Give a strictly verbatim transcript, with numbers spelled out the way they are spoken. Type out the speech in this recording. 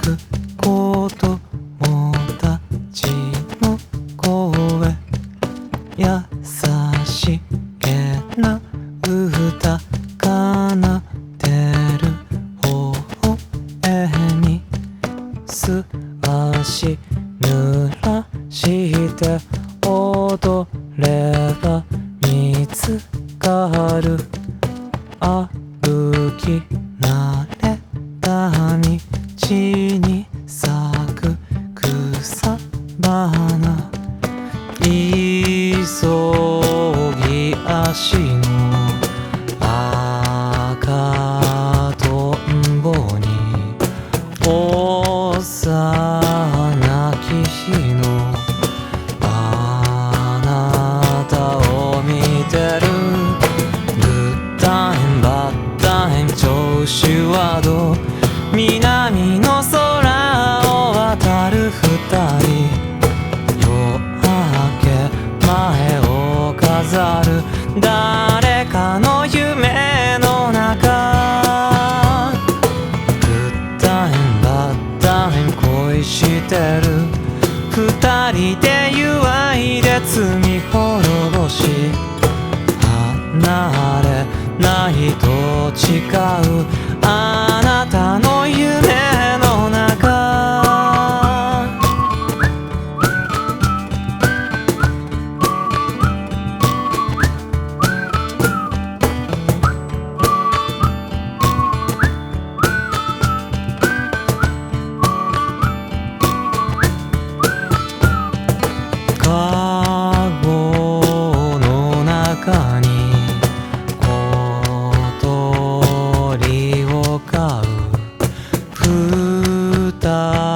く子供たちの声、優しげな歌奏でる微笑み、素足濡らして踊れば見つかる。歩き慣れた道に咲く草花、急ぎ足の赤とんぼに幼き日のあなたを見てる。グッタイムバッタイム調子はどう、南の空を渡る二人、夜明け前を飾る誰かの夢の中。グッタイムバッタイム恋してる二人で祝いで罪滅ぼし、離れないと誓うあなたの夢の中。カゴの中に小鳥を飼う二